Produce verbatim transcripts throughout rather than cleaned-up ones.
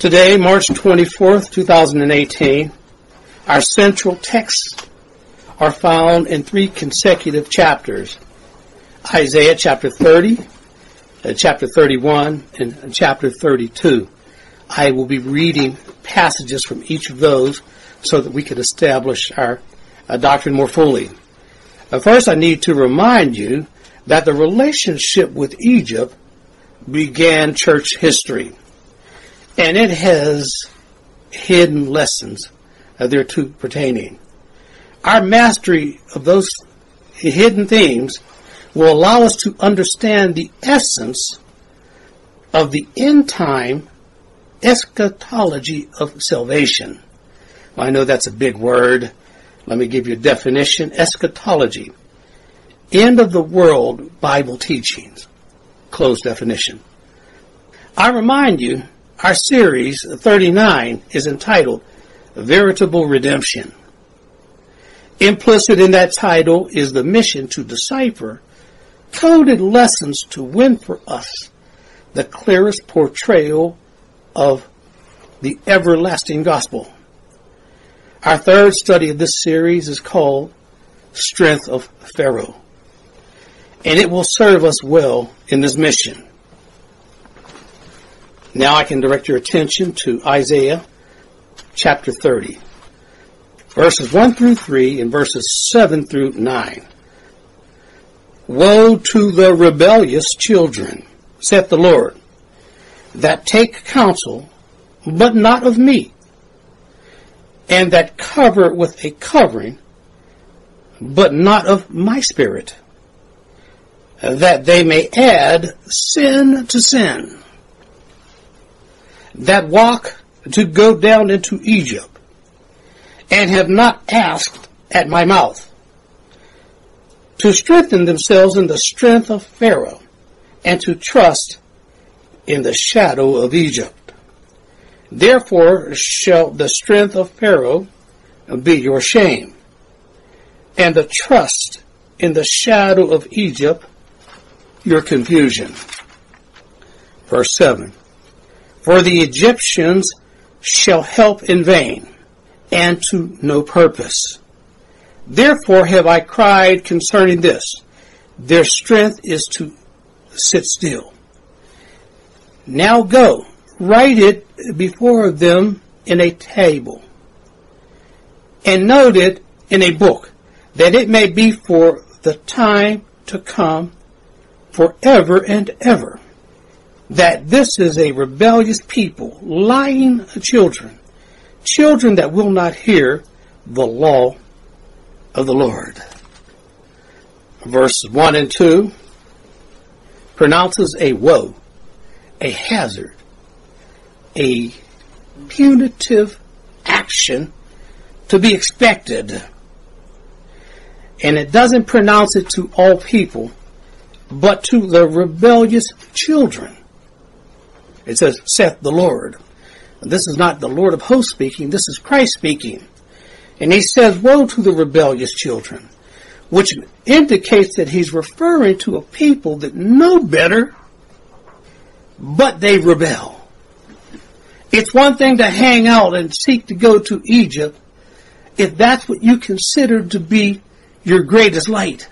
Today, March twenty-fourth, two thousand eighteen, our central texts are found in three consecutive chapters. Isaiah chapter thirty, uh, chapter thirty-one, and chapter thirty-two. I will be reading passages from each of those so that we can establish our uh, doctrine more fully. Uh, first, I need to remind you that the relationship with Egypt began church history, and it has hidden lessons uh, thereto pertaining. Our mastery of those hidden themes will allow us to understand the essence of the end-time eschatology of salvation. I know that's a big word. Let me give you a definition. Eschatology. End of the world Bible teachings. Close definition. I remind you, our series thirty-nine is entitled Veritable Redemption. Implicit in that title is the mission to decipher coded lessons to win for us the clearest portrayal of the everlasting gospel. Our third study of this series is called Strength of Pharaoh, and it will serve us well in this mission. Now I can direct your attention to Isaiah chapter thirty, verses one through three and verses seven through nine. Woe to the rebellious children, saith the Lord, that take counsel, but not of me, and that cover with a covering, but not of my spirit, that they may add sin to sin, that walk to go down into Egypt, and have not asked at my mouth, to strengthen themselves in the strength of Pharaoh, and to trust in the shadow of Egypt. Therefore shall the strength of Pharaoh be your shame, and the trust in the shadow of Egypt your confusion. Verse seven. For the Egyptians shall help in vain, and to no purpose. Therefore have I cried concerning this, their strength is to sit still. Now go, write it before them in a table, and note it in a book, that it may be for the time to come, forever and ever, that this is a rebellious people, lying children, children that will not hear the law of the Lord. Verses one and two pronounces a woe, a hazard, a punitive action to be expected. And it doesn't pronounce it to all people, but to the rebellious children. It says, saith the Lord. This is not the Lord of hosts speaking, this is Christ speaking. And he says, woe to the rebellious children, which indicates that he's referring to a people that know better, but they rebel. It's one thing to hang out and seek to go to Egypt if that's what you consider to be your greatest light.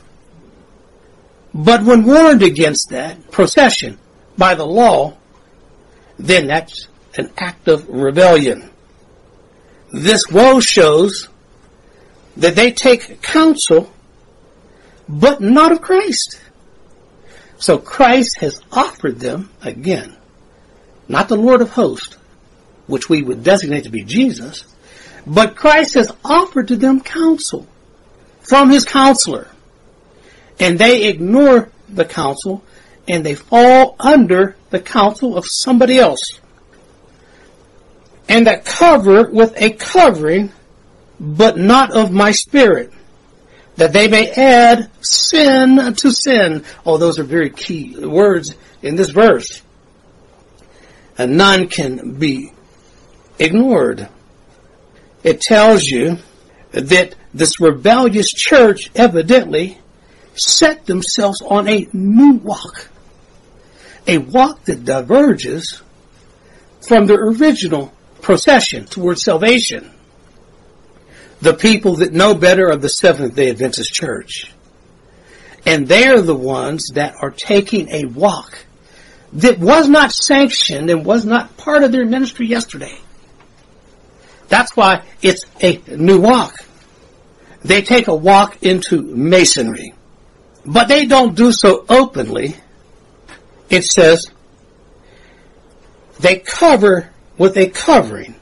But when warned against that procession by the law, then that's an act of rebellion. This woe shows that they take counsel, but not of Christ. So Christ has offered them, again, not the Lord of hosts, which we would designate to be Jesus, but Christ has offered to them counsel from his counselor. And they ignore the counsel, and they fall under the counsel of somebody else. And that cover with a covering, but not of my spirit, that they may add sin to sin. Oh, those are very key words in this verse. And none can be ignored. It tells you that this rebellious church evidently set themselves on a new walk. A walk that diverges from the original procession towards salvation. The people that know better are the Seventh-day Adventist Church. And they're the ones that are taking a walk that was not sanctioned and was not part of their ministry yesterday. That's why it's a new walk. They take a walk into Masonry. But they don't do so openly. It says they cover with a covering.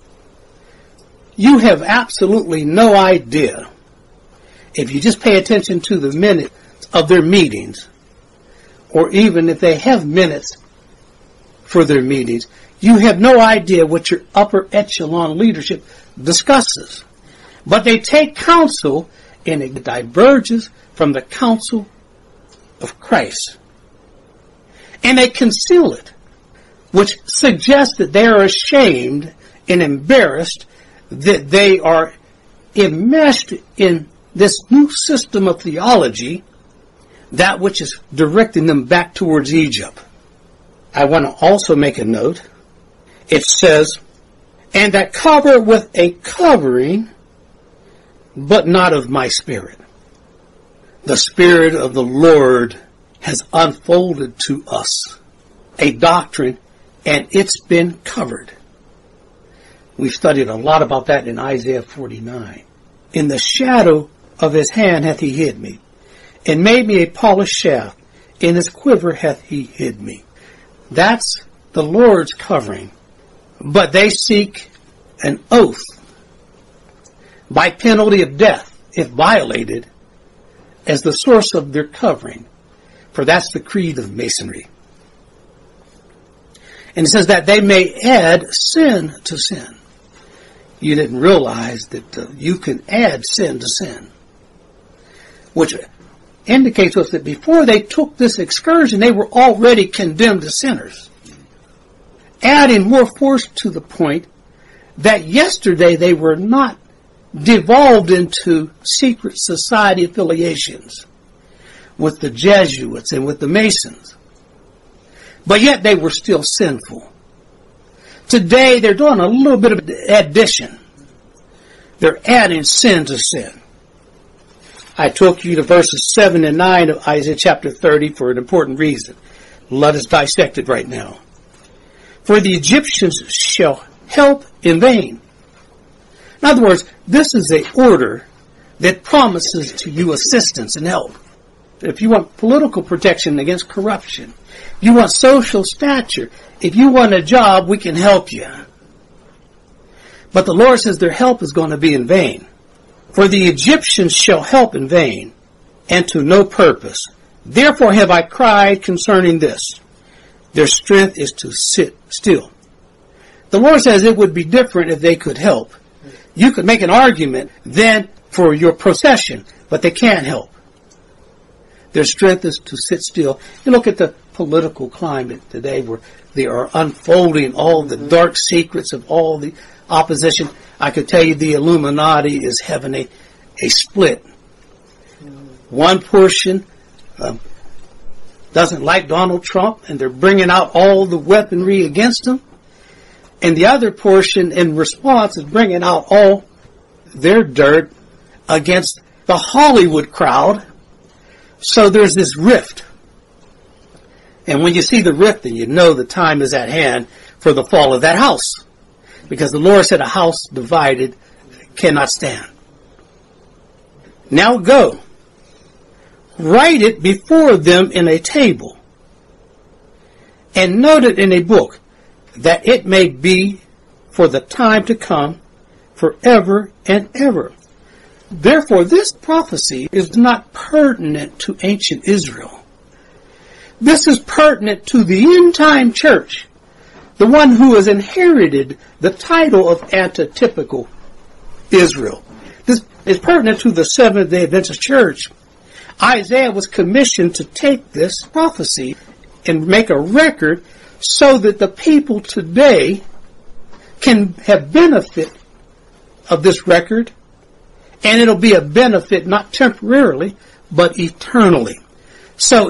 You have absolutely no idea, if you just pay attention to the minutes of their meetings, or even if they have minutes for their meetings, you have no idea what your upper echelon leadership discusses. But they take counsel, and it diverges from the counsel of Christ. And they conceal it, which suggests that they are ashamed and embarrassed that they are enmeshed in this new system of theology, that which is directing them back towards Egypt. I want to also make a note. It says, and that cover with a covering, but not of my Spirit. The Spirit of the Lord has unfolded to us a doctrine, and it's been covered. We've studied a lot about that in Isaiah forty-nine. In the shadow of his hand hath he hid me, and made me a polished shaft. In his quiver hath he hid me. That's the Lord's covering. But they seek an oath by penalty of death, if violated, as the source of their covering. For that's the creed of Masonry. And it says that they may add sin to sin. You didn't realize that uh, you can add sin to sin. Which indicates to us that before they took this excursion, they were already condemned as sinners. Adding more force to the point that yesterday they were not devolved into secret society affiliations with the Jesuits and with the Masons. But yet they were still sinful. Today they're doing a little bit of addition. They're adding sin to sin. I took you to verses seven and nine of Isaiah chapter thirty for an important reason. Let us dissect it right now. For the Egyptians shall help in vain. In other words, this is an order that promises to you assistance and help. If you want political protection against corruption, you want social stature, if you want a job, we can help you. But the Lord says their help is going to be in vain. For the Egyptians shall help in vain, and to no purpose. Therefore have I cried concerning this. Their strength is to sit still. The Lord says it would be different if they could help. You could make an argument then for your procession, but they can't help. Their strength is to sit still. You look at the political climate today where they are unfolding all the dark secrets of all the opposition. I could tell you the Illuminati is having a, a split. One portion um, doesn't like Donald Trump, and they're bringing out all the weaponry against him. And the other portion, in response, is bringing out all their dirt against the Hollywood crowd. So there's this rift. And when you see the rift, then you know the time is at hand for the fall of that house. Because the Lord said a house divided cannot stand. Now go. Write it before them in a table. And note it in a book, that it may be for the time to come, forever and ever. Therefore, this prophecy is not pertinent to ancient Israel. This is pertinent to the end-time church, the one who has inherited the title of antitypical Israel. This is pertinent to the Seventh-day Adventist church. Isaiah was commissioned to take this prophecy and make a record so that the people today can have benefit of this record, and it'll be a benefit not temporarily, but eternally. So it's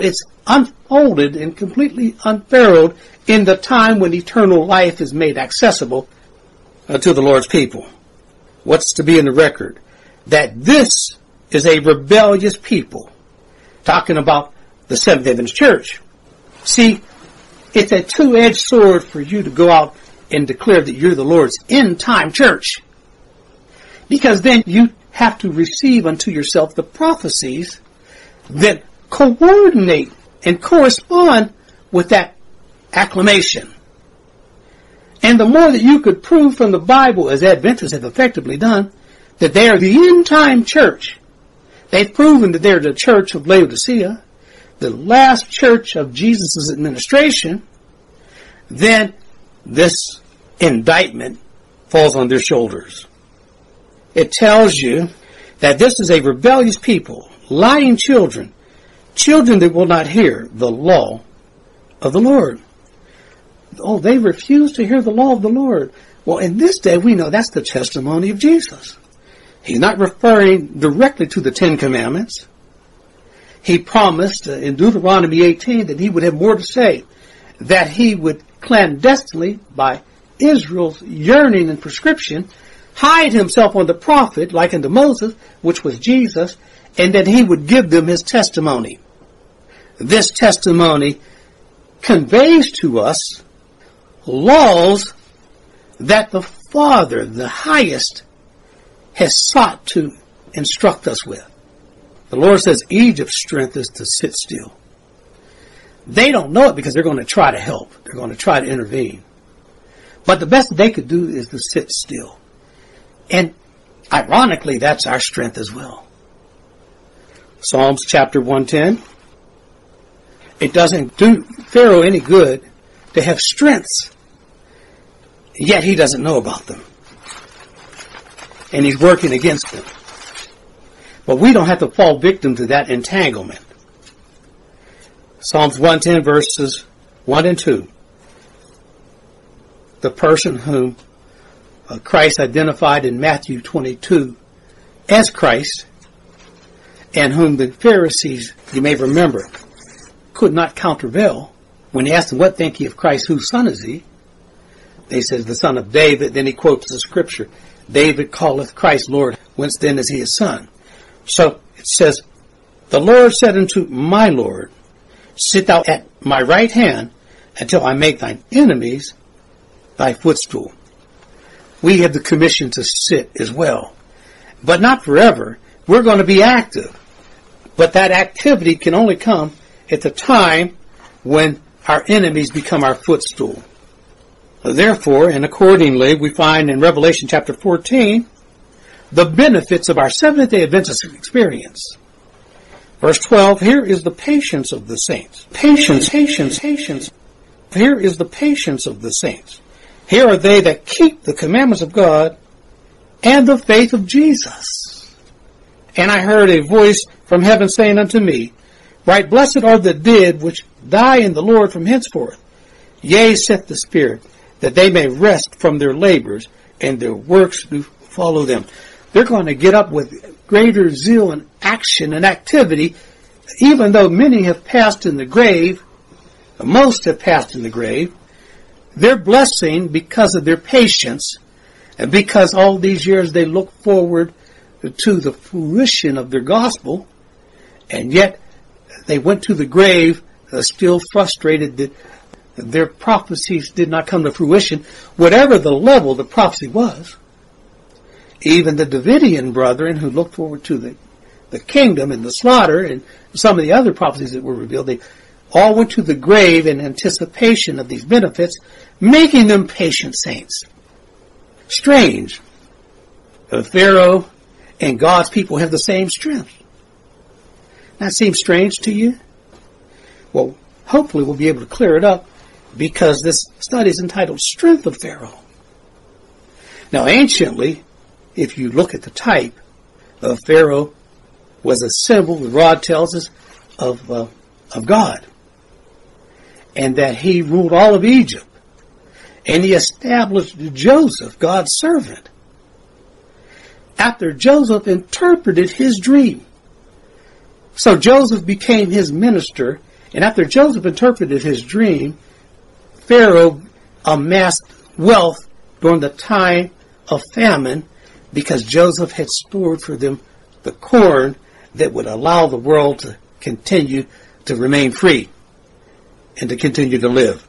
unfolded and completely unfurled in the time when eternal life is made accessible uh, to the Lord's people. What's to be in the record? That this is a rebellious people. Talking about the Seventh-day Adventist Church. See, it's a two-edged sword for you to go out and declare that you're the Lord's end-time church. Because then you have to receive unto yourself the prophecies that coordinate and correspond with that acclamation. And the more that you could prove from the Bible, as Adventists have effectively done, that they are the end-time church. They've proven that they're the church of Laodicea, the last church of Jesus' administration. Then this indictment falls on their shoulders. It tells you that this is a rebellious people, lying children, children that will not hear the law of the Lord. Oh, they refuse to hear the law of the Lord. Well, in this day, we know that's the testimony of Jesus. He's not referring directly to the Ten Commandments. He promised uh, in Deuteronomy eighteen that he would have more to say, that he would clandestinely, by Israel's yearning and prescription, hide himself on the prophet, like unto Moses, which was Jesus, and that he would give them his testimony. This testimony conveys to us laws that the Father, the highest, has sought to instruct us with. The Lord says Egypt's strength is to sit still. They don't know it because they're going to try to help. They're going to try to intervene. But the best they could do is to sit still. And ironically, that's our strength as well. Psalms chapter one ten. It doesn't do Pharaoh any good to have strengths, yet he doesn't know about them. And he's working against them. But we don't have to fall victim to that entanglement. Psalms one ten verses one and two. The person whom uh, Christ identified in Matthew twenty-two as Christ, and whom the Pharisees, you may remember, could not countervail when he asked them, what think ye of Christ, whose son is he? They said, the son of David. Then he quotes the scripture, David calleth Christ Lord, whence then is he his son? So it says, the Lord said unto my Lord, sit thou at my right hand until I make thine enemies thy footstool. We have the commission to sit as well, but not forever. We're going to be active, but that activity can only come at the time when our enemies become our footstool. Therefore, and accordingly, we find in Revelation chapter fourteen the benefits of our Seventh-day Adventist experience. Verse twelve, here is the patience of the saints. Patience, patience, patience. Here is the patience of the saints. Here are they that keep the commandments of God and the faith of Jesus. And I heard a voice from heaven saying unto me, right, blessed are the dead which die in the Lord from henceforth. Yea, saith the Spirit, that they may rest from their labors, and their works do follow them. They're going to get up with greater zeal and action and activity, even though many have passed in the grave, most have passed in the grave. Their blessing because of their patience, and because all these years they look forward to the fruition of their gospel, and yet they went to the grave uh, still frustrated that their prophecies did not come to fruition, whatever the level the prophecy was. Even the Davidian brethren who looked forward to the, the kingdom and the slaughter and some of the other prophecies that were revealed, they all went to the grave in anticipation of these benefits, making them patient saints. Strange. The Pharaoh and God's people have the same strength. That seems strange to you? Well, hopefully we'll be able to clear it up, because this study is entitled Strength of Pharaoh. Now, anciently, if you look at the type of Pharaoh, was a symbol, the rod tells us, of, uh, of God. And that he ruled all of Egypt. And he established Joseph, God's servant, after Joseph interpreted his dream. So Joseph became his minister And after Joseph interpreted his dream, Pharaoh amassed wealth during the time of famine because Joseph had stored for them the corn that would allow the world to continue to remain free and to continue to live.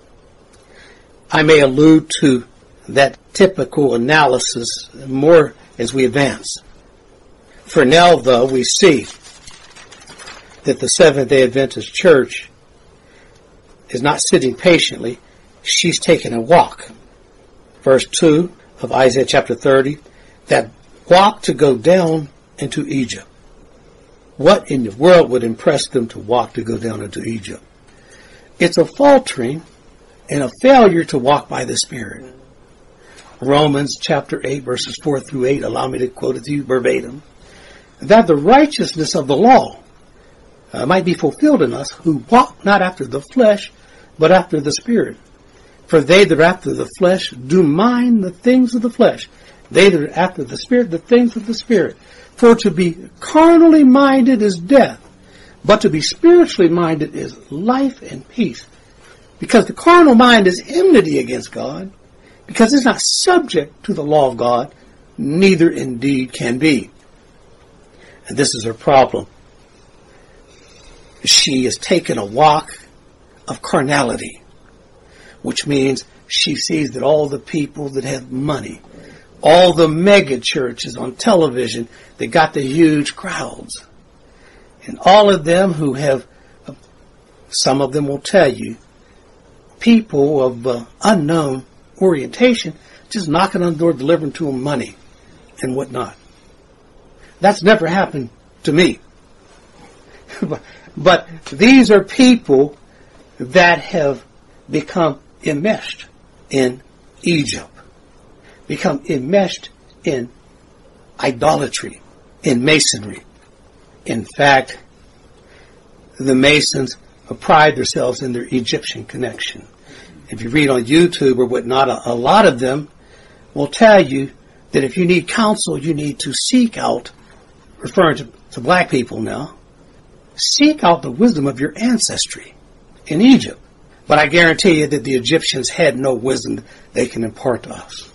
I may allude to that typical analysis more as we advance. For now, though, we see that the Seventh-day Adventist Church is not sitting patiently. She's taking a walk. Verse two of Isaiah chapter thirty, that walk to go down into Egypt. What in the world would impress them to walk to go down into Egypt? It's a faltering and a failure to walk by the Spirit. Romans chapter eight, verses four through eight, allow me to quote it to you verbatim, that the righteousness of the law uh, might be fulfilled in us who walk not after the flesh, but after the Spirit. For they that are after the flesh do mind the things of the flesh. They that are after the Spirit, the things of the Spirit. For to be carnally minded is death, but to be spiritually minded is life and peace. Because the carnal mind is enmity against God, because it's not subject to the law of God, neither indeed can be. And this is her problem. She has taken a walk of carnality, which means she sees that all the people that have money, all the mega churches on television, they got the huge crowds. And all of them who have, some of them will tell you, people of uh, unknown orientation just knocking on the door, delivering to them money and whatnot. That's never happened to me. but, but these are people that have become enmeshed in Egypt, become enmeshed in idolatry, in masonry. In fact, the Masons pride themselves in their Egyptian connection. If you read on YouTube or whatnot, a, a lot of them will tell you that if you need counsel, you need to seek out, referring to, to black people now, seek out the wisdom of your ancestry in Egypt. But I guarantee you that the Egyptians had no wisdom they can impart to us.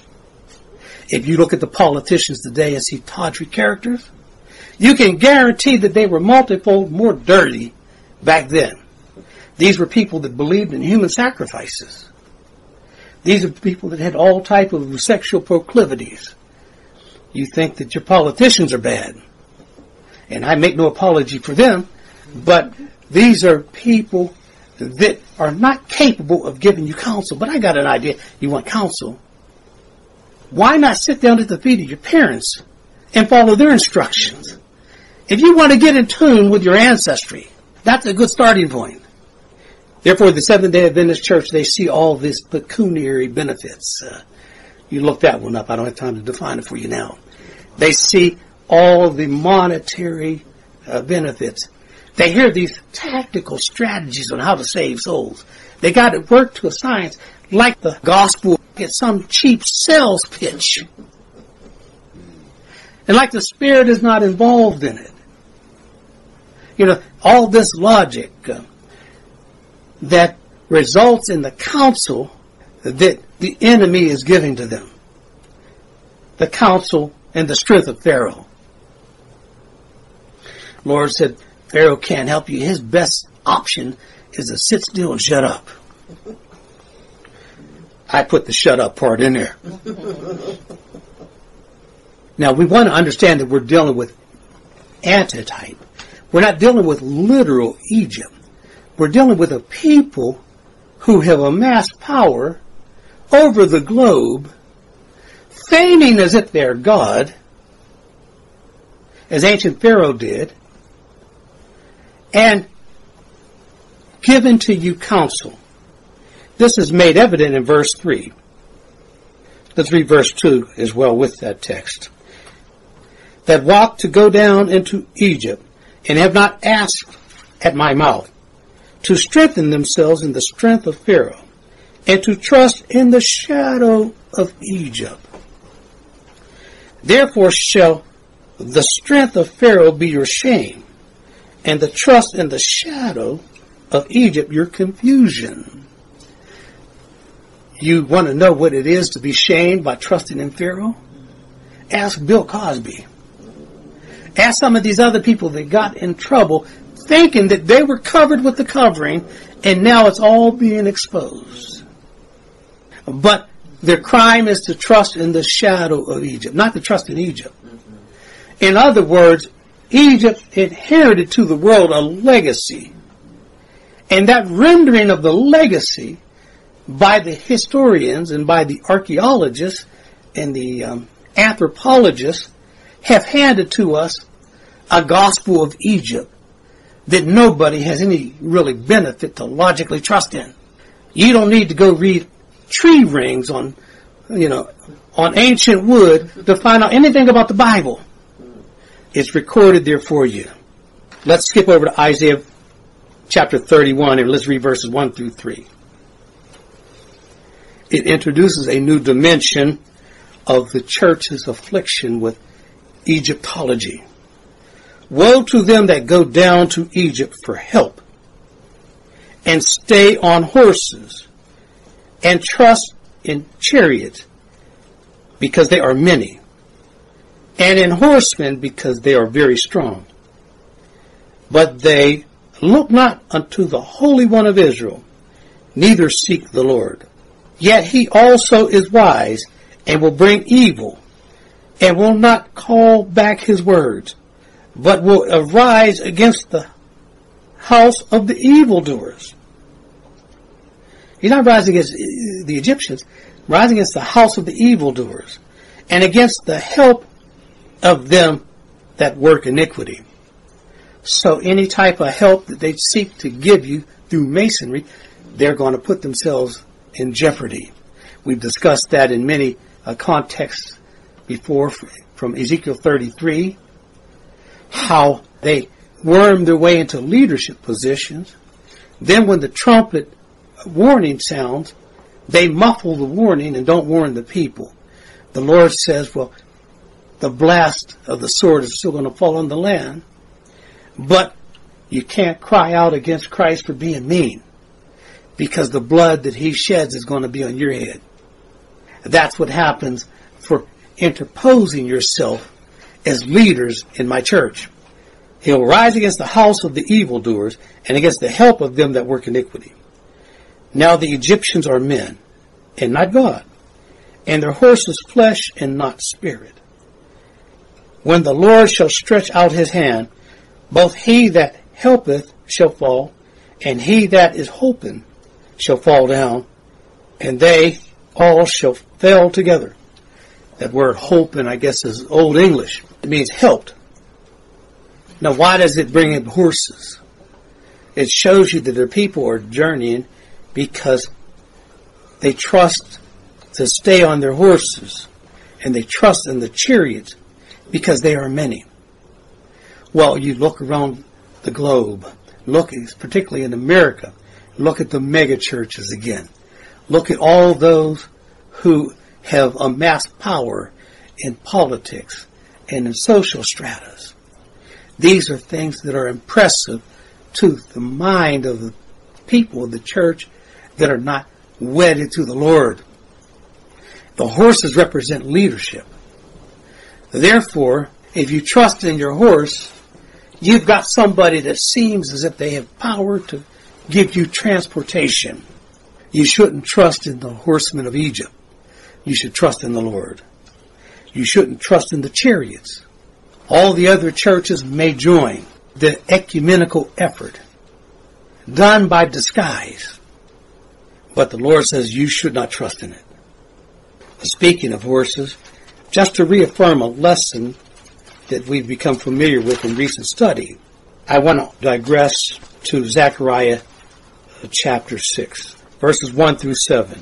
If you look at the politicians today and see tawdry characters, you can guarantee that they were multifold more dirty back then. These were people that believed in human sacrifices. These are people that had all type of sexual proclivities. You think that your politicians are bad. And I make no apology for them, but these are people that are not capable of giving you counsel. But I got an idea. You want counsel? Why not sit down at the feet of your parents and follow their instructions? If you want to get in tune with your ancestry, that's a good starting point. Therefore, the Seventh-day Adventist Church, they see all these pecuniary benefits. Uh, you look that one up. I don't have time to define it for you now. They see all the monetary uh, benefits. They hear these tactical strategies on how to save souls. They got it worked to a science like the gospel at some cheap sales pitch. And like the Spirit is not involved in it. You know, all this logic uh, that results in the counsel that the enemy is giving to them. The counsel and the strength of Pharaoh. Lord said, Pharaoh can't help you. His best option is to sit still and shut up. I put the shut up part in there. Now, we want to understand that we're dealing with antitype. We're not dealing with literal Egypt. We're dealing with a people who have amassed power over the globe, feigning as if they're God, as ancient Pharaoh did, and given to you counsel. This is made evident in verse three. Let's read verse two as well with that text. That walk to go down into Egypt, and have not asked at my mouth, to strengthen themselves in the strength of Pharaoh, and to trust in the shadow of Egypt. Therefore shall the strength of Pharaoh be your shame, and the trust in the shadow of Egypt your confusion. You want to know what it is to be shamed by trusting in Pharaoh? Ask Bill Cosby. Ask some of these other people that got in trouble thinking that they were covered with the covering, and now it's all being exposed. But their crime is to trust in the shadow of Egypt, not to trust in Egypt. In other words, Egypt inherited to the world a legacy. And that rendering of the legacy by the historians and by the archaeologists and the um, anthropologists have handed to us a gospel of Egypt that nobody has any really benefit to logically trust in. You don't need to go read tree rings on, you know, on ancient wood to find out anything about the Bible. It's recorded there for you. Let's skip over to Isaiah chapter thirty-one and let's read verses one through three. It introduces a new dimension of the church's affliction with Egyptology. Woe to them that go down to Egypt for help, and stay on horses, and trust in chariots, because they are many, and in horsemen, because they are very strong. But they look not unto the Holy One of Israel, neither seek the Lord. Yet he also is wise, and will bring evil, and will not call back his words, but will arise against the house of the evildoers. He's not rising against the Egyptians, rising against the house of the evildoers, and against the help of them that work iniquity. So any type of help that they seek to give you through masonry, they're going to put themselves in jeopardy. We've discussed that in many uh, contexts before, from Ezekiel thirty-three, how they worm their way into leadership positions. Then when the trumpet warning sounds, they muffle the warning and don't warn the people. The Lord says, well, the blast of the sword is still going to fall on the land, but you can't cry out against Christ for being mean, because the blood that he sheds is going to be on your head. That's what happens for interposing yourself as leaders in my church. He'll rise against the house of the evildoers and against the help of them that work iniquity. Now the Egyptians are men, and not God, and their horses flesh and not spirit. When the Lord shall stretch out his hand, both he that helpeth shall fall, and he that is hoping shall fall down, and they all shall fail together. That word hoping, I guess, is Old English. It means helped. Now, why does it bring in horses? It shows you that their people are journeying because they trust to stay on their horses, and they trust in the chariots because they are many. Well, you look around the globe, look particularly in America, look at the mega churches again. Look at all those who have amassed power in politics and in social stratas. These are things that are impressive to the mind of the people of the church that are not wedded to the Lord. The horses represent leadership. Therefore, if you trust in your horse, you've got somebody that seems as if they have power to give you transportation. You shouldn't trust in the horsemen of Egypt. You should trust in the Lord. You shouldn't trust in the chariots. All the other churches may join the ecumenical effort done by disguise, but the Lord says you should not trust in it. Speaking of horses, just to reaffirm a lesson that we've become familiar with in recent study, I want to digress to Zechariah chapter six, verses one through seven.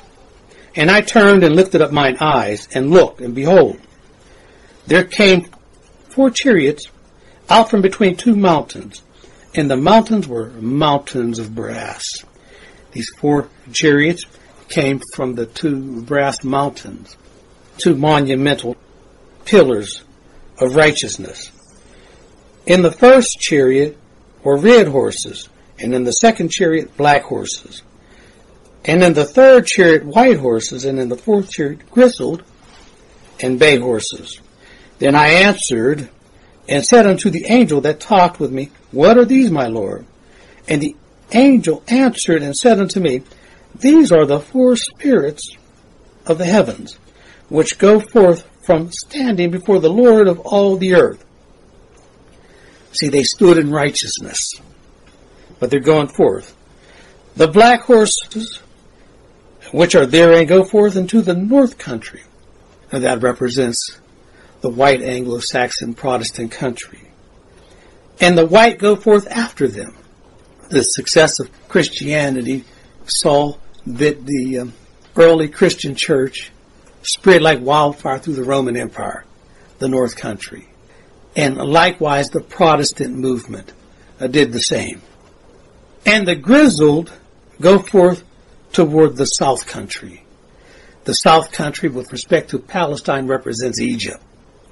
And I turned and lifted up mine eyes, and looked, and behold, there came four chariots out from between two mountains, and the mountains were mountains of brass. These four chariots came from the two brass mountains, two monumental pillars of righteousness. In the first chariot were red horses, and in the second chariot black horses, and in the third chariot white horses, and in the fourth chariot grizzled and bay horses. Then I answered and said unto the angel that talked with me, What are these, my Lord? And the angel answered and said unto me, These are the four spirits of the heavens, which go forth from standing before the Lord of all the earth. See, they stood in righteousness, but they're going forth. The black horses, which are therein, go forth into the north country. And that represents the white Anglo-Saxon Protestant country. And the white go forth after them. The success of Christianity saw that the um, early Christian church spread like wildfire through the Roman Empire, the north country. And likewise, the Protestant movement uh, did the same. And the grizzled go forth toward the south country. The south country, with respect to Palestine, represents Egypt.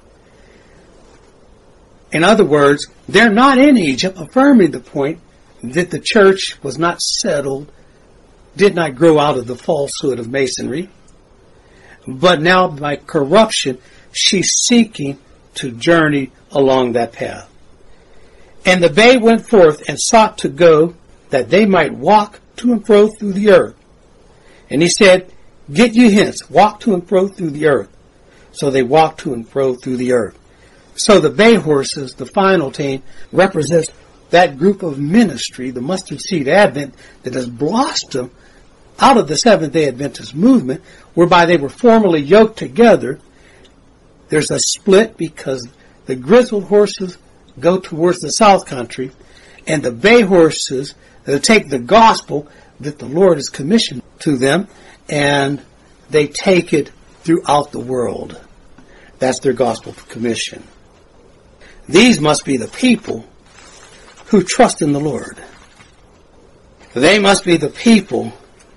In other words, they're not in Egypt, affirming the point that the church was not settled, did not grow out of the falsehood of Masonry, but now by corruption, she's seeking to journey along that path. And the bay went forth and sought to go, that they might walk to and fro through the earth. And he said, Get you hence, walk to and fro through the earth. So they walked to and fro through the earth. So the bay horses, the final team, represents that group of ministry, the mustard seed Advent, that has blossomed out of the Seventh-day Adventist movement, whereby they were formally yoked together. There's a split because the grizzled horses go towards the south country, and the bay horses uh, take the gospel that the Lord has commissioned to them, and they take it throughout the world. That's their gospel commission. These must be the people who trust in the Lord. They must be the people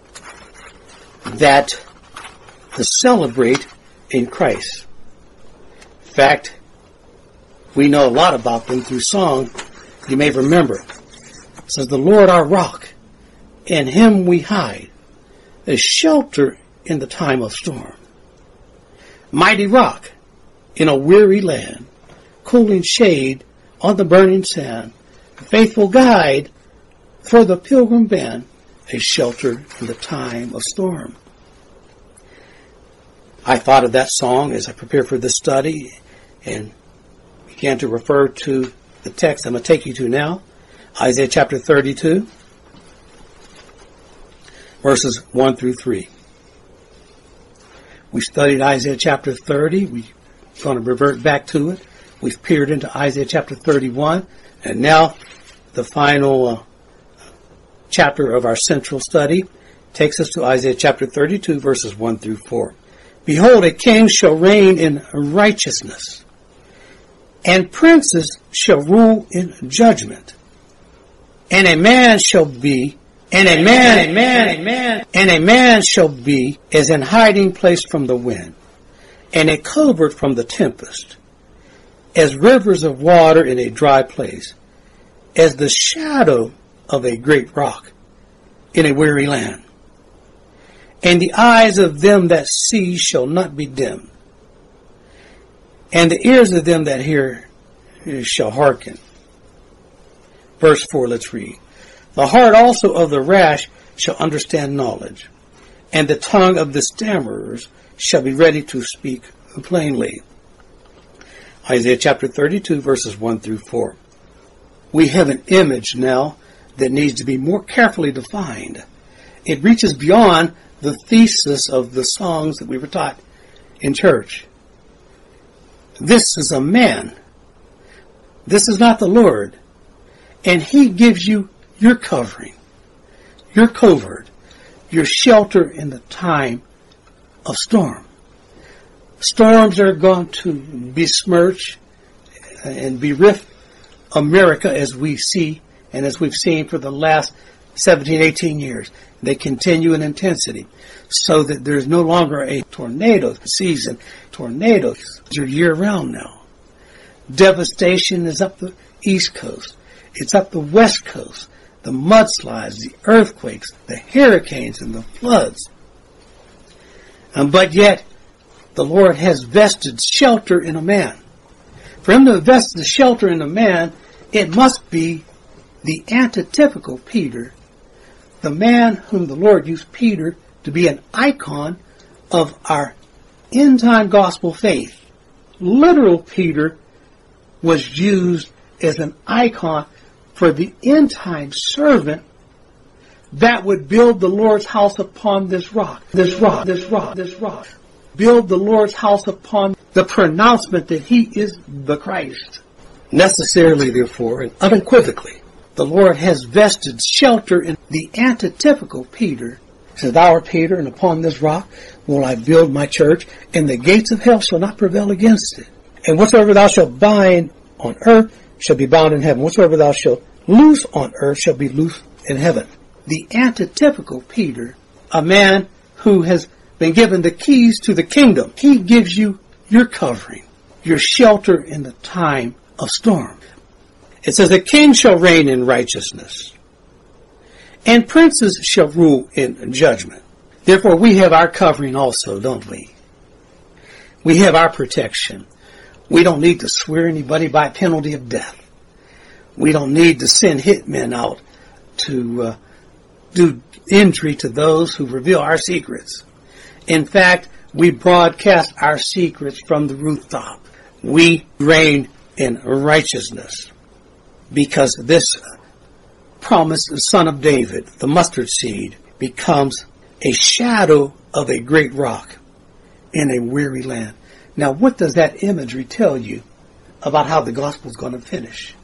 that celebrate in Christ. In fact, we know a lot about them through song. You may remember. It says, The Lord our rock, in him we hide, a shelter in the time of storm. Mighty rock in a weary land, cooling shade on the burning sand, a faithful guide for the pilgrim band, a shelter in the time of storm. I thought of that song as I prepared for this study and began to refer to the text I'm going to take you to now, Isaiah chapter thirty-two, verses one through three. We studied Isaiah chapter thirty. We're going to revert back to it. We've peered into Isaiah chapter thirty-one, and now the final uh, chapter of our central study takes us to Isaiah chapter thirty-two, verses one through four. Behold, a king shall reign in righteousness, and princes shall rule in judgment. And a man shall be, and a man, a man, a man, and a man shall be as an hiding place from the wind, and a covert from the tempest, as rivers of water in a dry place, as the shadow of a great rock in a weary land. And the eyes of them that see shall not be dim, and the ears of them that hear shall hearken. Verse four, let's read. The heart also of the rash shall understand knowledge, and the tongue of the stammerers shall be ready to speak plainly. Isaiah chapter thirty-two, verses one through four. We have an image now that needs to be more carefully defined. It reaches beyond the thesis of the songs that we were taught in church. This is a man. This is not the Lord. And he gives you your covering, your covert, your shelter in the time of storm. Storms are going to besmirch and bereft America as we see and as we've seen for the last seventeen, eighteen years. They continue in intensity so that there's no longer a tornado season. Tornadoes are year-round now. Devastation is up the East Coast. It's up the West Coast. the mudslides, the earthquakes, the hurricanes, and the floods. Um, but yet, the Lord has vested shelter in a man. For him to vest the shelter in a man, it must be the antitypical Peter, the man whom the Lord used Peter to be an icon of our end-time gospel faith. Literal Peter was used as an icon for the end-time servant that would build the Lord's house upon this rock, this rock, this rock, this rock. Build the Lord's house upon the pronouncement that he is the Christ. Necessarily, therefore, and unequivocally, the Lord has vested shelter in the antitypical Peter. He says, "Thou art Peter, and upon this rock will I build my church, and the gates of hell shall not prevail against it. And whatsoever thou shalt bind on earth shall be bound in heaven. Whatsoever thou shalt loose on earth shall be loosed in heaven." The antitypical Peter, a man who has been given the keys to the kingdom. He gives you your covering, your shelter in the time of storm. It says, "A king shall reign in righteousness, and princes shall rule in judgment." Therefore, we have our covering also, don't we? We have our protection. We don't need to swear anybody by penalty of death. We don't need to send hitmen out to uh, do injury to those who reveal our secrets. In fact, we broadcast our secrets from the rooftop. We reign in righteousness because this promised son of David, the mustard seed, becomes a shadow of a great rock in a weary land. Now, what does that imagery tell you about how the gospel is going to finish?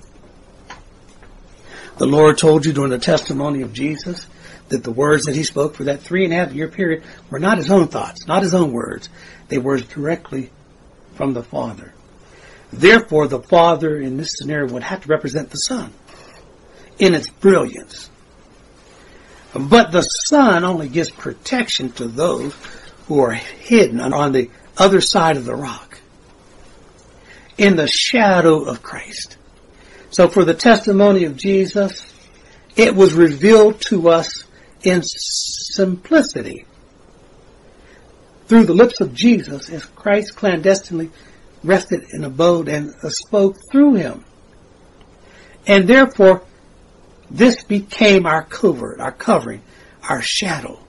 The Lord told you during the testimony of Jesus that the words that he spoke for that three and a half year period were not his own thoughts, not his own words. They were directly from the Father. Therefore, the Father in this scenario would have to represent the Son in its brilliance. But the Son only gives protection to those who are hidden on the other side of the rock, in the shadow of Christ. So for the testimony of Jesus, it was revealed to us in simplicity through the lips of Jesus as Christ clandestinely rested and abode and spoke through him. And therefore, this became our covert, our covering, our shadow.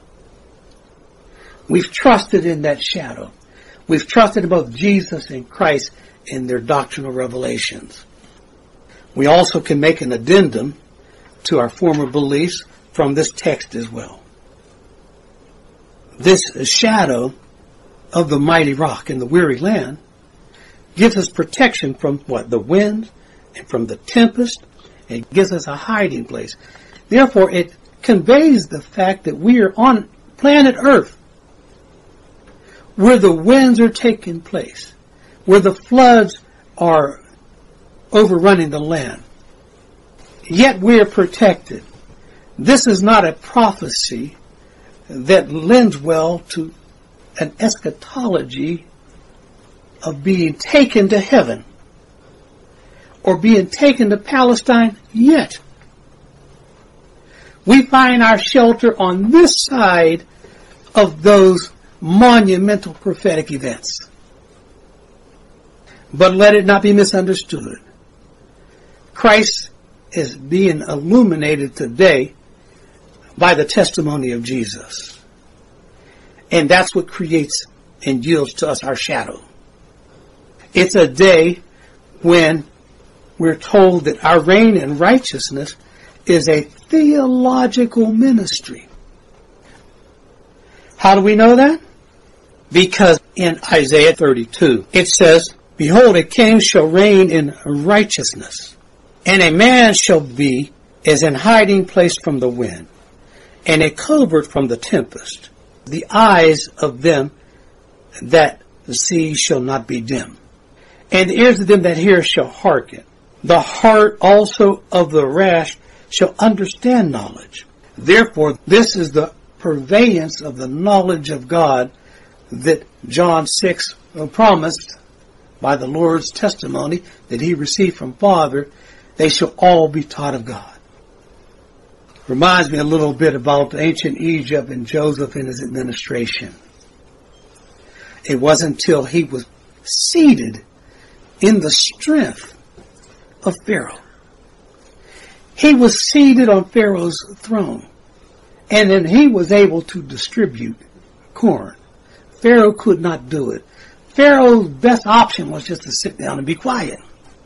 We've trusted in that shadow. We've trusted in both Jesus and Christ in their doctrinal revelations. We also can make an addendum to our former beliefs from this text as well. This shadow of the mighty rock in the weary land gives us protection from what? The wind and from the tempest. It gives us a hiding place. Therefore, it conveys the fact that we are on planet Earth where the winds are taking place, where the floods are overrunning the land. Yet we are protected. This is not a prophecy that lends well to an eschatology of being taken to heaven or being taken to Palestine yet. We find our shelter on this side of those monumental prophetic events. But let it not be misunderstood. Christ is being illuminated today by the testimony of Jesus. And that's what creates and yields to us our shadow. It's a day when we're told that our reign in righteousness is a theological ministry. How do we know that? Because in Isaiah thirty-two, it says, "Behold, a king shall reign in righteousness, and a man shall be as an hiding place from the wind, and a covert from the tempest. The eyes of them that see shall not be dim, and the ears of them that hear shall hearken. The heart also of the rash shall understand knowledge." Therefore, this is the purveyance of the knowledge of God that John six promised by the Lord's testimony that he received from Father. They shall all be taught of God. Reminds me a little bit about ancient Egypt and Joseph and his administration. It wasn't until he was seated in the strength of Pharaoh. He was seated on Pharaoh's throne, and then he was able to distribute corn. Pharaoh could not do it. Pharaoh's best option was just to sit down and be quiet.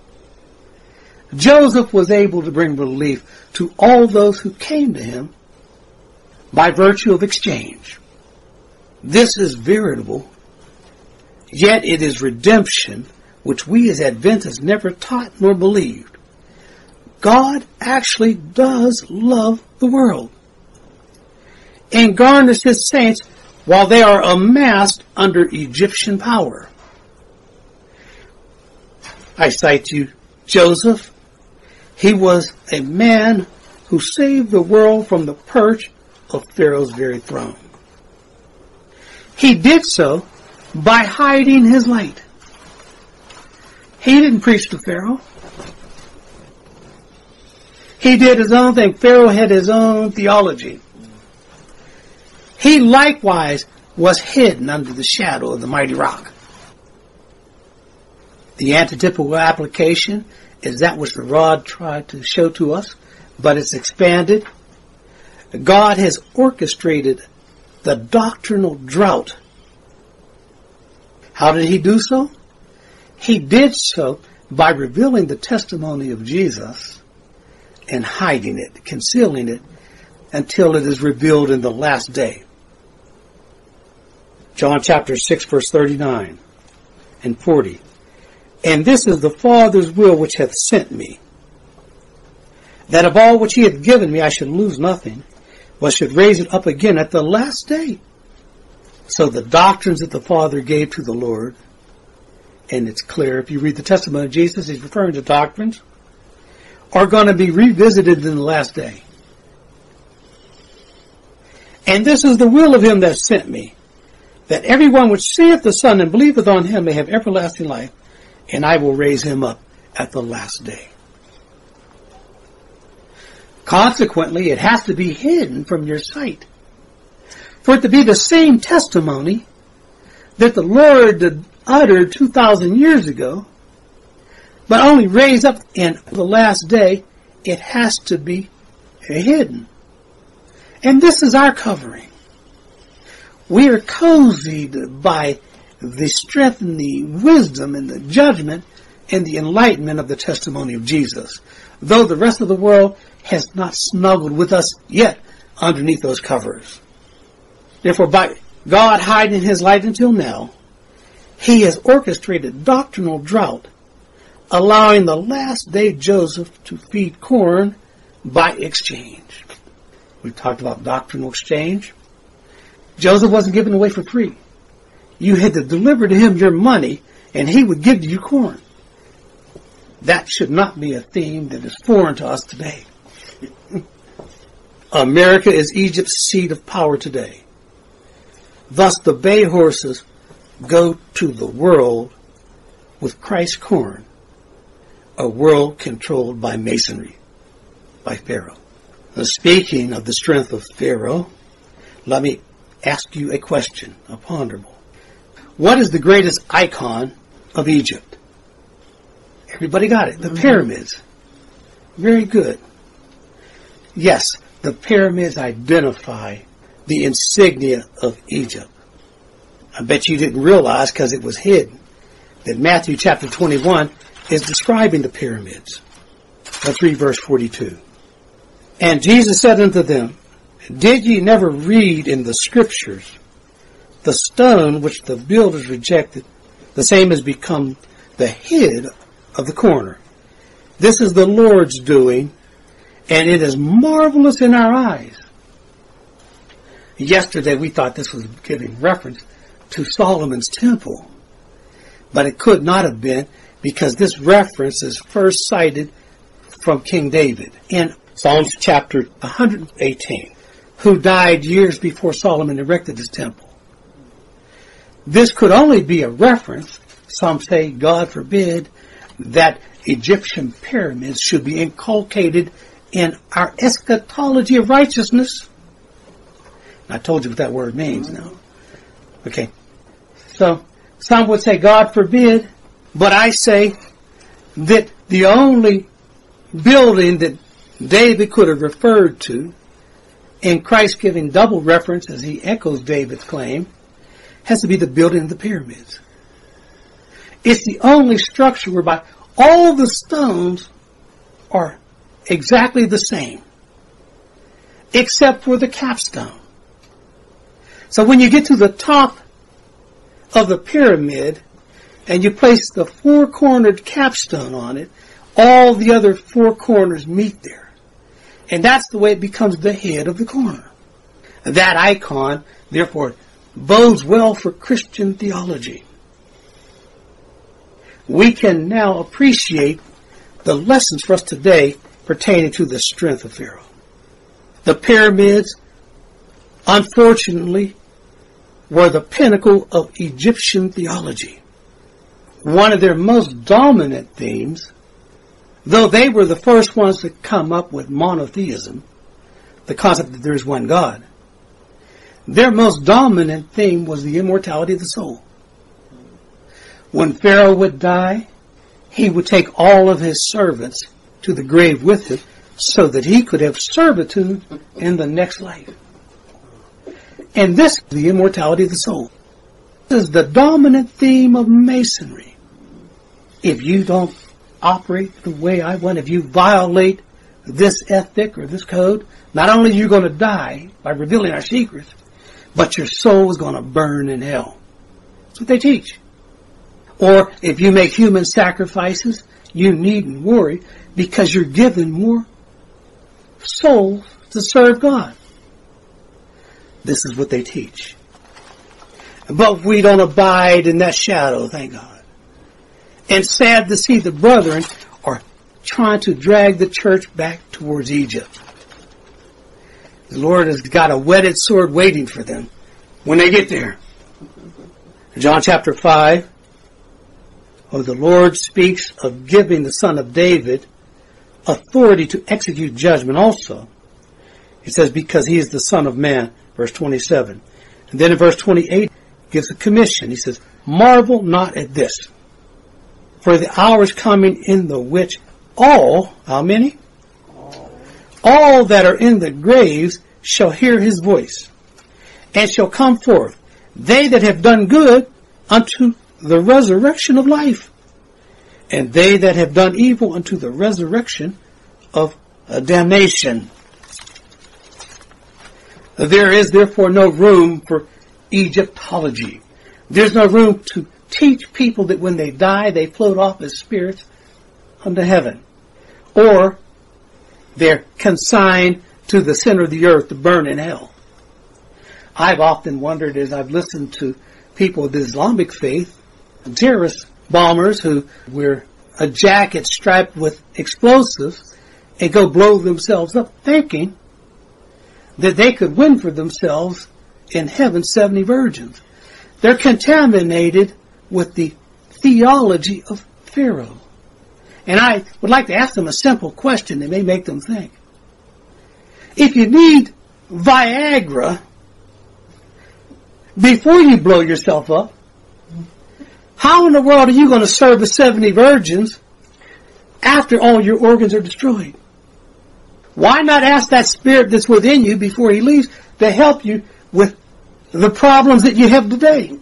Joseph was able to bring relief to all those who came to him by virtue of exchange. This is veritable, yet it is redemption, which we as Adventists never taught nor believed. God actually does love the world and garners his saints while they are amassed under Egyptian power. I cite you Joseph. He was a man who saved the world from the perch of Pharaoh's very throne. He did so by hiding his light. He didn't preach to Pharaoh. He did his own thing. Pharaoh had his own theology. He likewise was hidden under the shadow of the mighty rock. The antitypical application is that which the rod tried to show to us, but it's expanded. God has orchestrated the doctrinal drought. How did he do so? He did so by revealing the testimony of Jesus and hiding it, concealing it, until it is revealed in the last day. John chapter six, verse thirty-nine and forty. And this is the Father's will which hath sent me, that of all which he hath given me I should lose nothing, but should raise it up again at the last day. So the doctrines that the Father gave to the Lord, and it's clear if you read the testimony of Jesus, he's referring to doctrines, are going to be revisited in the last day. And this is the will of him that sent me, that everyone which seeth the Son and believeth on him may have everlasting life, and I will raise him up at the last day. Consequently, it has to be hidden from your sight. For it to be the same testimony that the Lord uttered two thousand years ago, but only raised up in the last day, it has to be hidden. And this is our covering. We are cozied by the strength and the wisdom and the judgment and the enlightenment of the testimony of Jesus, though the rest of the world has not snuggled with us yet underneath those covers. Therefore, by God hiding his light until now, he has orchestrated doctrinal drought, allowing the last day Joseph to feed corn by exchange. We've talked about doctrinal exchange. Joseph wasn't given away for free. You had to deliver to him your money, and he would give you corn. That should not be a theme that is foreign to us today. America is Egypt's seat of power today. Thus the bay horses go to the world with Christ's corn, a world controlled by masonry, by Pharaoh. Now, speaking of the strength of Pharaoh, let me ask you a question, a ponderable. What is the greatest icon of Egypt? Everybody got it. The mm-hmm. pyramids. Very good. Yes, the pyramids identify the insignia of Egypt. I bet you didn't realize, because it was hidden, that Matthew chapter twenty-one is describing the pyramids. Let's read verse forty-two. And Jesus said unto them, Did ye never read in the Scriptures, the stone which the builders rejected, the same has become the head of the corner. This is the Lord's doing, and it is marvelous in our eyes. Yesterday we thought this was giving reference to Solomon's temple, but it could not have been, because this reference is first cited from King David in Psalms chapter one hundred eighteen, who died years before Solomon erected his temple. This could only be a reference, some say, God forbid, that Egyptian pyramids should be inculcated in our eschatology of righteousness. I told you what that word means now. Okay. So, some would say, God forbid, but I say that the only building that David could have referred to, in Christ giving double reference as he echoes David's claim, has to be the building of the pyramids. It's the only structure whereby all the stones are exactly the same, except for the capstone. So when you get to the top of the pyramid and you place the four-cornered capstone on it, all the other four corners meet there. And that's the way it becomes the head of the corner. That icon, therefore, bodes well for Christian theology. We can now appreciate the lessons for us today pertaining to the strength of Pharaoh. The pyramids, unfortunately, were the pinnacle of Egyptian theology. One of their most dominant themes, though they were the first ones to come up with monotheism, the concept that there is one God, their most dominant theme was the immortality of the soul. When Pharaoh would die, he would take all of his servants to the grave with him so that he could have servitude in the next life. And this is the immortality of the soul. This is the dominant theme of Masonry. If you don't operate the way I want, if you violate this ethic or this code, not only are you going to die by revealing our secrets, but your soul is going to burn in hell. That's what they teach. Or if you make human sacrifices, you needn't worry because you're given more souls to serve God. This is what they teach. But we don't abide in that shadow, thank God. And sad to see the brethren are trying to drag the church back towards Egypt. The Lord has got a whetted sword waiting for them when they get there. John chapter five, where the Lord speaks of giving the Son of David authority to execute judgment also. He says, because he is the Son of Man, verse twenty-seven. And then in verse twenty-eight, gives a commission. He says, marvel not at this, for the hour is coming in the which all, how many? All. All that are in the graves shall hear his voice, and shall come forth, they that have done good unto the resurrection of life, and they that have done evil unto the resurrection of uh, damnation. There is therefore no room for Egyptology. There's no room to teach people that when they die, they float off as spirits unto heaven. Or they're consigned to the center of the earth to burn in hell. I've often wondered as I've listened to people of the Islamic faith, terrorist bombers who wear a jacket striped with explosives and go blow themselves up thinking that they could win for themselves in heaven seventy virgins. They're contaminated with the theology of Pharaoh. And I would like to ask them a simple question that may make them think. If you need Viagra before you blow yourself up, how in the world are you going to serve the seventy virgins after all your organs are destroyed? Why not ask that spirit that's within you before he leaves to help you with the problems that you have today?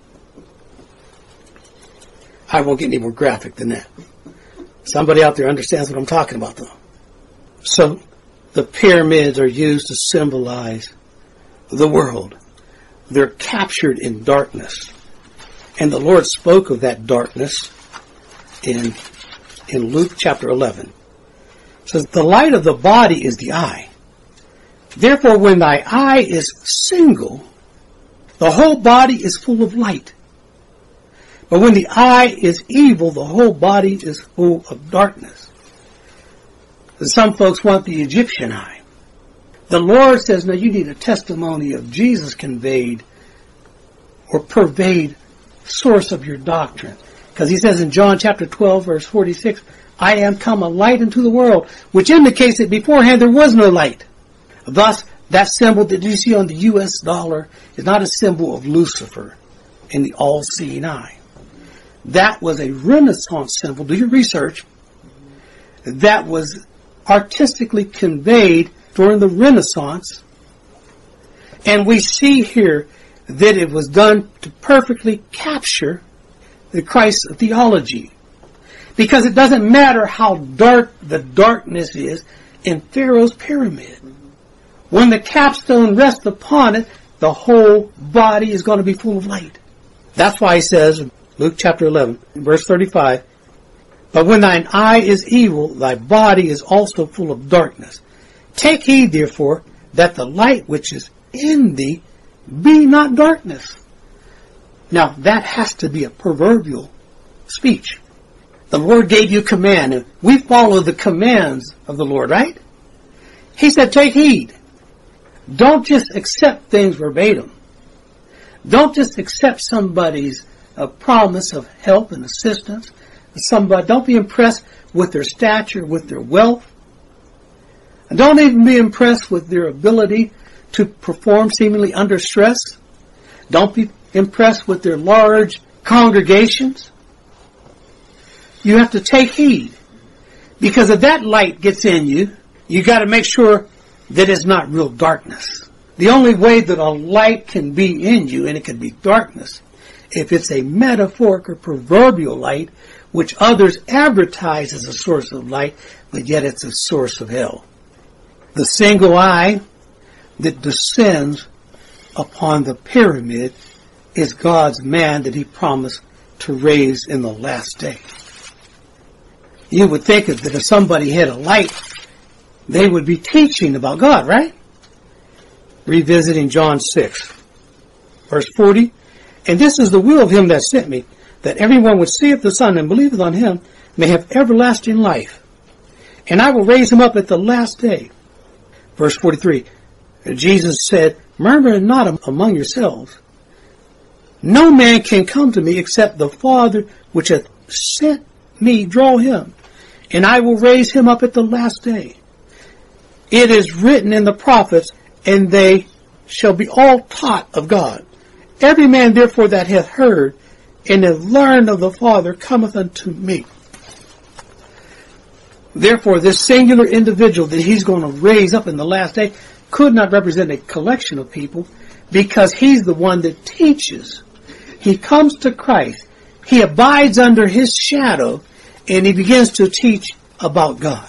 I won't get any more graphic than that. Somebody out there understands what I'm talking about, though. So, the pyramids are used to symbolize the world. They're captured in darkness. And the Lord spoke of that darkness in, in Luke chapter eleven. It says, the light of the body is the eye. Therefore, when thy eye is single, the whole body is full of light. But when the eye is evil, the whole body is full of darkness. Some folks want the Egyptian eye. The Lord says, no, you need a testimony of Jesus conveyed or pervade source of your doctrine. Because he says in John chapter twelve, verse forty-six, I am come a light into the world, which indicates that beforehand there was no light. Thus, that symbol that you see on the U S dollar is not a symbol of Lucifer in the all-seeing eye. That was a Renaissance symbol. Do your research. That was artistically conveyed during the Renaissance. And we see here that it was done to perfectly capture the Christ theology. Because it doesn't matter how dark the darkness is in Pharaoh's pyramid. When the capstone rests upon it, the whole body is going to be full of light. That's why he says, in Luke chapter eleven, verse thirty-five, but when thine eye is evil, thy body is also full of darkness. Take heed, therefore, that the light which is in thee be not darkness. Now, that has to be a proverbial speech. The Lord gave you command, and we follow the commands of the Lord, right? He said, take heed. Don't just accept things verbatim. Don't just accept somebody's uh, promise of help and assistance. Somebody, don't be impressed with their stature, with their wealth. And don't even be impressed with their ability to perform seemingly under stress. Don't be impressed with their large congregations. You have to take heed. Because if that light gets in you, you got to make sure that it's not real darkness. The only way that a light can be in you, and it can be darkness, if it's a metaphoric or proverbial light, which others advertise as a source of light, but yet it's a source of hell. The single eye that descends upon the pyramid is God's man that he promised to raise in the last day. You would think that if somebody had a light, they would be teaching about God, right? Revisiting John six, verse forty. And this is the will of him that sent me, that everyone which seeth the Son and believeth on him may have everlasting life. And I will raise him up at the last day. Verse forty-three. Jesus said, murmur not among yourselves. No man can come to me except the Father which hath sent me draw him. And I will raise him up at the last day. It is written in the prophets, and they shall be all taught of God. Every man therefore that hath heard and hath learned of the Father cometh unto me. Therefore, this singular individual that he's going to raise up in the last day could not represent a collection of people, because he's the one that teaches. He comes to Christ. He abides under his shadow, and he begins to teach about God.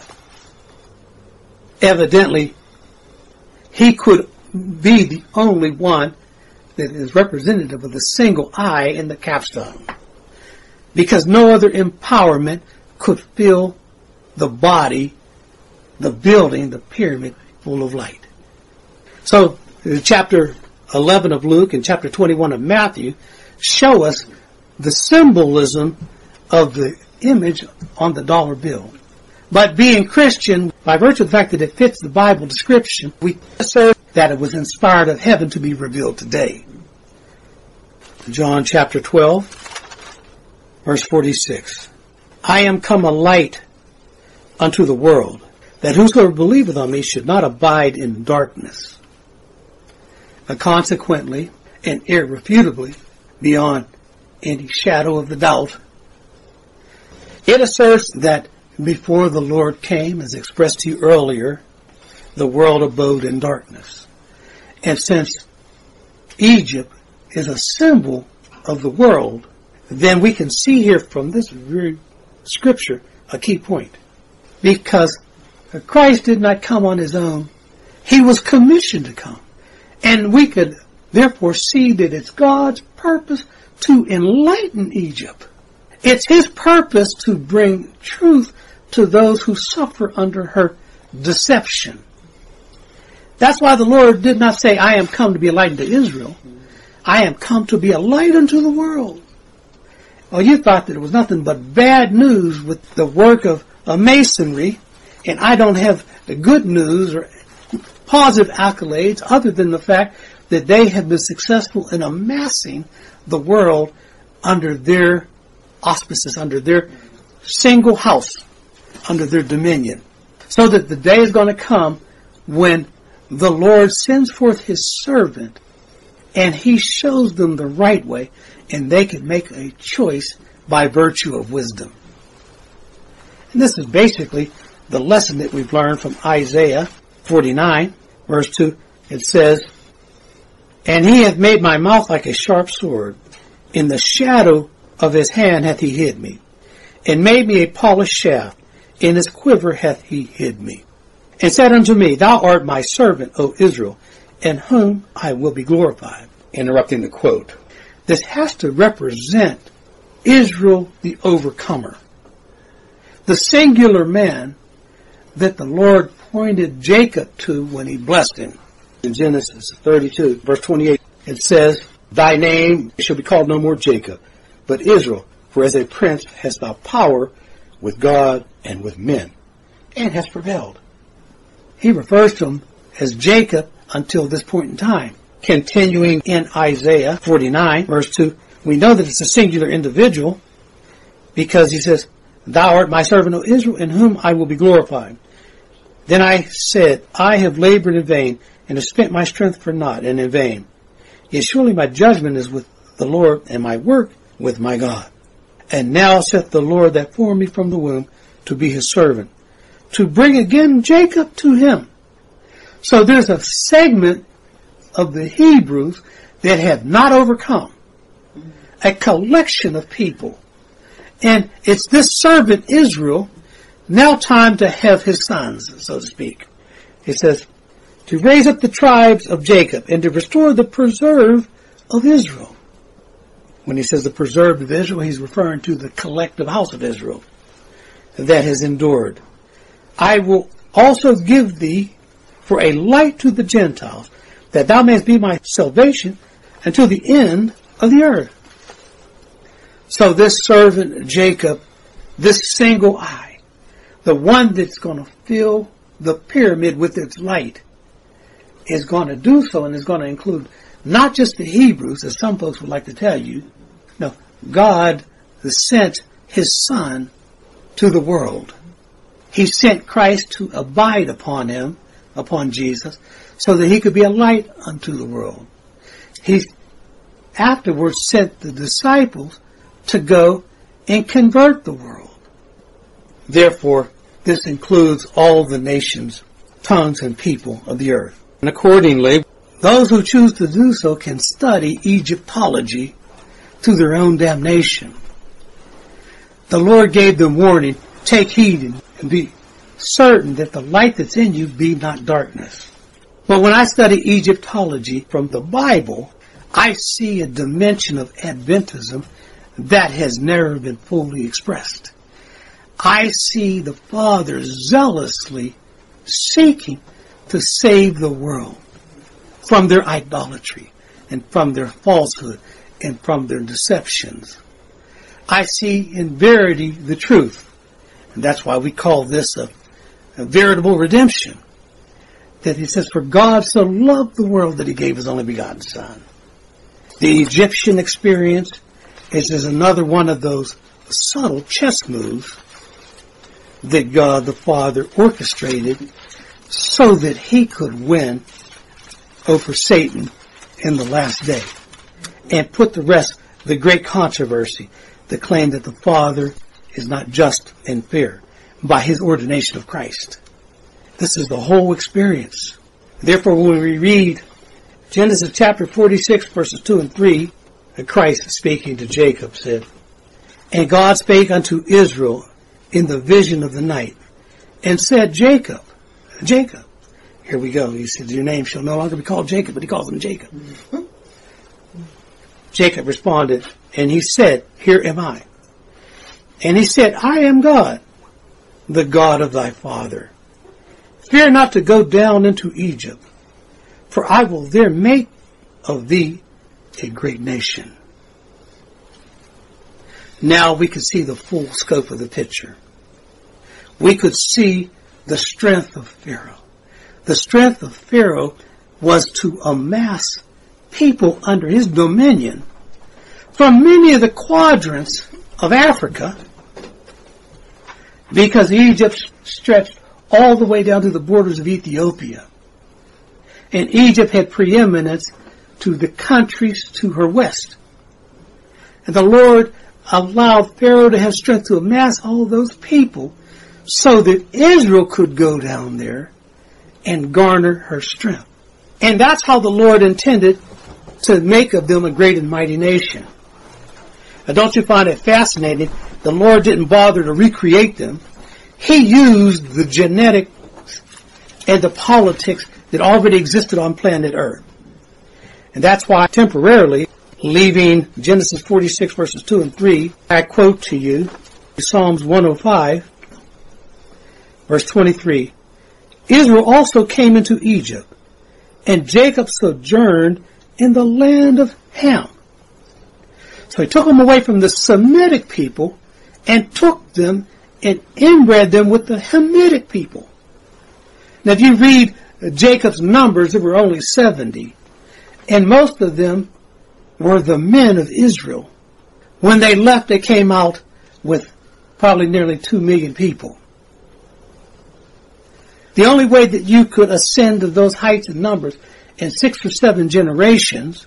Evidently, he could be the only one that is representative of the single eye in the capstone, because no other empowerment could fill the body, the building, the pyramid full of light. So, chapter eleven of Luke and chapter twenty-one of Matthew show us the symbolism of the image on the dollar bill. But being Christian, by virtue of the fact that it fits the Bible description, we assert that it was inspired of heaven to be revealed today. John chapter twelve, verse forty-six. I am come a light unto the world, that whosoever believeth on me should not abide in darkness. And consequently, and irrefutably, beyond any shadow of the doubt, it asserts that before the Lord came, as expressed to you earlier, the world abode in darkness. And since Egypt is a symbol of the world, then we can see here from this very scripture a key point. Because Christ did not come on his own. He was commissioned to come. And we could therefore see that it's God's purpose to enlighten Egypt. It's his purpose to bring truth to those who suffer under her deception. That's why the Lord did not say, I am come to be a light unto Israel. I am come to be a light unto the world. Well, you thought that it was nothing but bad news with the work of, of masonry, and I don't have the good news or positive accolades other than the fact that they have been successful in amassing the world under their auspices, under their single house, under their dominion. So that the day is going to come when the Lord sends forth his servant and he shows them the right way, and they can make a choice by virtue of wisdom. And this is basically the lesson that we've learned from Isaiah forty-nine, verse two. It says, "And he hath made my mouth like a sharp sword. In the shadow of his hand hath he hid me, and made me a polished shaft. In his quiver hath he hid me. And said unto me, Thou art my servant, O Israel, in whom I will be glorified." Interrupting the quote. This has to represent Israel the overcomer. The singular man that the Lord pointed Jacob to when he blessed him. In Genesis thirty-two, verse twenty-eight, it says, "Thy name shall be called no more Jacob, but Israel, for as a prince hast thou power with God and with men, and hast prevailed." He refers to him as Jacob until this point in time. Continuing in Isaiah forty-nine, verse two, we know that it's a singular individual because he says, "Thou art my servant, O Israel, in whom I will be glorified. Then I said, I have labored in vain, and have spent my strength for naught and in vain. Yet surely my judgment is with the Lord, and my work with my God. And now saith the Lord that formed me from the womb to be his servant, to bring again Jacob to him." So there's a segment of the Hebrews that have not overcome. A collection of people. And it's this servant Israel, now time to have his sons, so to speak. It says, to raise up the tribes of Jacob and to restore the preserve of Israel. When he says the preserved of Israel, he's referring to the collective house of Israel that has endured. "I will also give thee for a light to the Gentiles, that thou mayest be my salvation until the end of the earth." So this servant Jacob, this single eye, the one that's going to fill the pyramid with its light, is going to do so, and is going to include not just the Hebrews, as some folks would like to tell you. No, God sent his Son to the world. He sent Christ to abide upon him, upon Jesus, so that he could be a light unto the world. He afterwards sent the disciples to go and convert the world. Therefore, this includes all the nations, tongues, and people of the earth. And accordingly, those who choose to do so can study Egyptology to their own damnation. The Lord gave them warning, "Take heed and be certain that the light that's in you be not darkness." But when I study Egyptology from the Bible, I see a dimension of Adventism that has never been fully expressed. I see the Father zealously seeking to save the world from their idolatry and from their falsehood and from their deceptions. I see in verity the truth. And that's why we call this a, a veritable redemption. That he says, "For God so loved the world that he gave his only begotten Son." The Egyptian experience is, is another one of those subtle chess moves that God the Father orchestrated so that he could win over Satan in the last day and put the rest, the great controversy, the claim that the Father is not just and fair by his ordination of Christ. This is the whole experience. Therefore, when we read Genesis chapter forty-six, verses two and three, Christ speaking to Jacob said, "And God spake unto Israel in the vision of the night, and said, Jacob, Jacob." Here we go. He said, "Your name shall no longer be called Jacob," but he calls him Jacob. Mm-hmm. Jacob responded, and he said, "Here am I." And he said, "I am God, the God of thy father. Fear not to go down into Egypt, for I will there make of thee a great nation." Now we could see the full scope of the picture. We could see the strength of Pharaoh. The strength of Pharaoh was to amass people under his dominion from many of the quadrants of Africa, because Egypt stretched all the way down to the borders of Ethiopia. And Egypt had preeminence to the countries to her west. And the Lord allowed Pharaoh to have strength to amass all those people so that Israel could go down there and garner her strength. And that's how the Lord intended to make of them a great and mighty nation. Now, don't you find it fascinating? The Lord didn't bother to recreate them. He used the genetics and the politics that already existed on planet Earth. And that's why temporarily, leaving Genesis forty-six verses two and three, I quote to you Psalms one oh five, verse twenty-three. Israel also came into Egypt, and Jacob sojourned in the land of Ham. So he took them away from the Semitic people and took them and inbred them with the Hamitic people. Now if you read Jacob's numbers, there were only seventy. And most of them were the men of Israel. When they left, they came out with probably nearly two million people. The only way that you could ascend to those heights and numbers in six or seven generations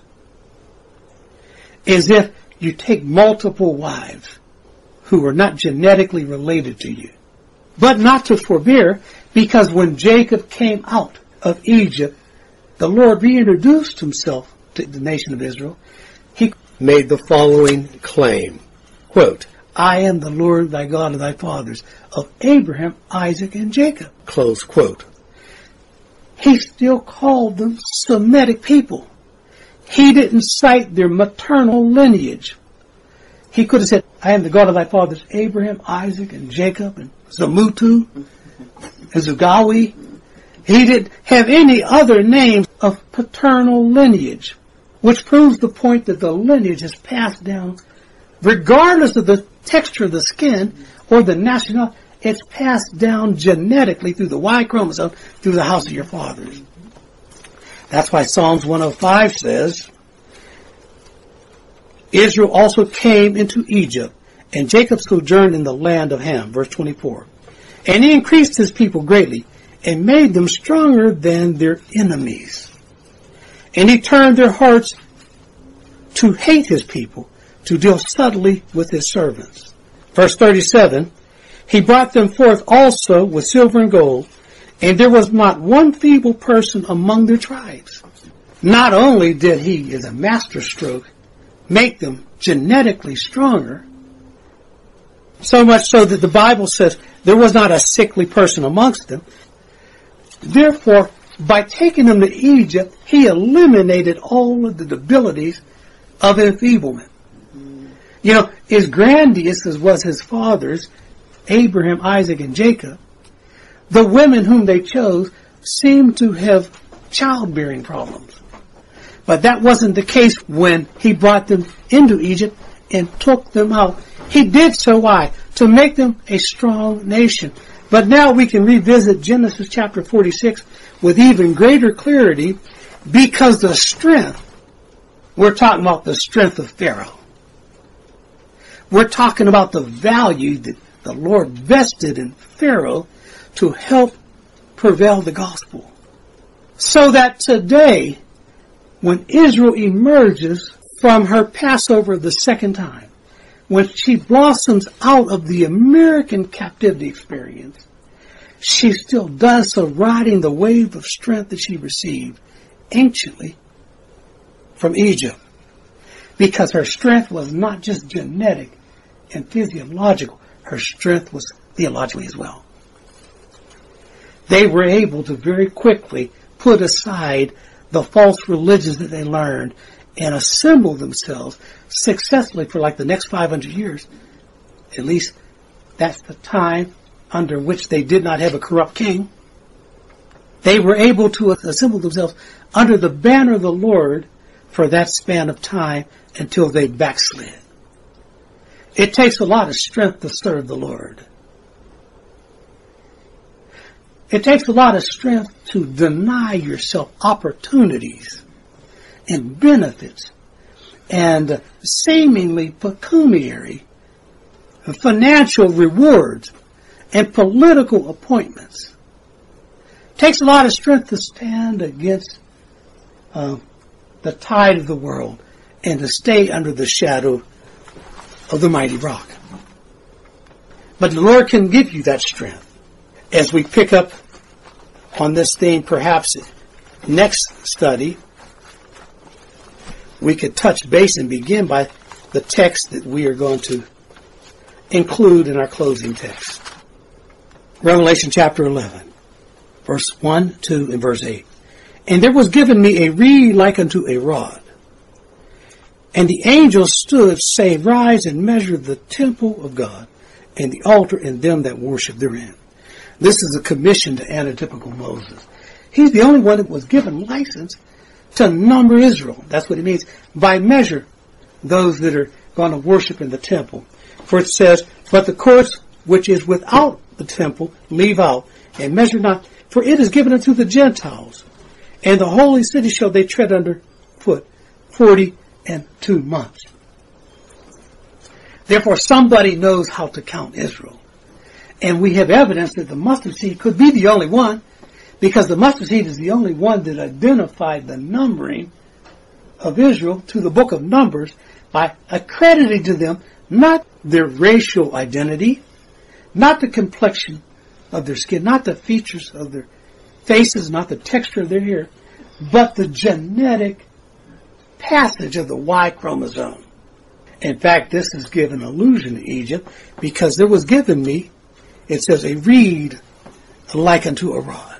is if you take multiple wives who are not genetically related to you. But not to forbear, because when Jacob came out of Egypt, the Lord reintroduced himself to the nation of Israel. He made the following claim, quote, I am the Lord thy God of thy fathers, of Abraham, Isaac, and Jacob, close quote. He still called them Semitic people. He didn't cite their maternal lineage. He could have said, I am the God of thy fathers, Abraham, Isaac, and Jacob, and Zamutu, and Zugawi. He didn't have any other names of paternal lineage, which proves the point that the lineage is passed down regardless of the texture of the skin or the nationality. It's passed down genetically through the Y chromosome through the house of your fathers. That's why Psalms one oh five says, Israel also came into Egypt, and Jacob sojourned in the land of Ham, verse twenty-four. And he increased his people greatly, and made them stronger than their enemies. And he turned their hearts to hate his people, to deal subtly with his servants. Verse thirty-seven, he brought them forth also with silver and gold, and there was not one feeble person among their tribes. Not only did he, as a masterstroke, make them genetically stronger, so much so that the Bible says there was not a sickly person amongst them. Therefore, by taking them to Egypt, he eliminated all of the debilities of enfeeblement. You know, as grandiose as was his fathers, Abraham, Isaac, and Jacob, the women whom they chose seemed to have childbearing problems. But that wasn't the case when he brought them into Egypt and took them out. He did so, why? To make them a strong nation. But now we can revisit Genesis chapter forty-six with even greater clarity, because the strength, we're talking about the strength of Pharaoh. We're talking about the value that the Lord vested in Pharaoh to help prevail the gospel. So that today, when Israel emerges from her Passover the second time, when she blossoms out of the American captivity experience, she still does so riding the wave of strength that she received anciently from Egypt. Because her strength was not just genetic and physiological, her strength was theologically as well. They were able to very quickly put aside the false religions that they learned and assemble themselves successfully for like the next five hundred years. At least that's the time under which they did not have a corrupt king. They were able to assemble themselves under the banner of the Lord for that span of time until they backslid. It takes a lot of strength to serve the Lord. It takes a lot of strength to deny yourself opportunities and benefits and seemingly pecuniary financial rewards, and political appointments. It takes a lot of strength to stand against uh, the tide of the world and to stay under the shadow of the mighty rock. But the Lord can give you that strength. As we pick up on this theme, perhaps next study, we could touch base and begin by the text that we are going to include in our closing text. Revelation chapter eleven, verse one, two, and verse eight. And there was given me a reed like unto a rod. And the angel stood, saying, Rise and measure the temple of God, and the altar and them that worship therein. This is a commission to antitypical Moses. He's the only one that was given license to number Israel. That's what it means. By measure, those that are going to worship in the temple. For it says, But the courts which is without the temple leave out, and measure not, for it is given unto the Gentiles. And the holy city shall they tread under foot forty and two months. Therefore, somebody knows how to count Israel. And we have evidence that the mustard seed could be the only one, because the mustard seed is the only one that identified the numbering of Israel to the book of Numbers by accrediting to them not their racial identity, not the complexion of their skin, not the features of their faces, not the texture of their hair, but the genetic passage of the Y chromosome. In fact, this is given allusion to Egypt because there was given me, it says, a reed like unto a rod.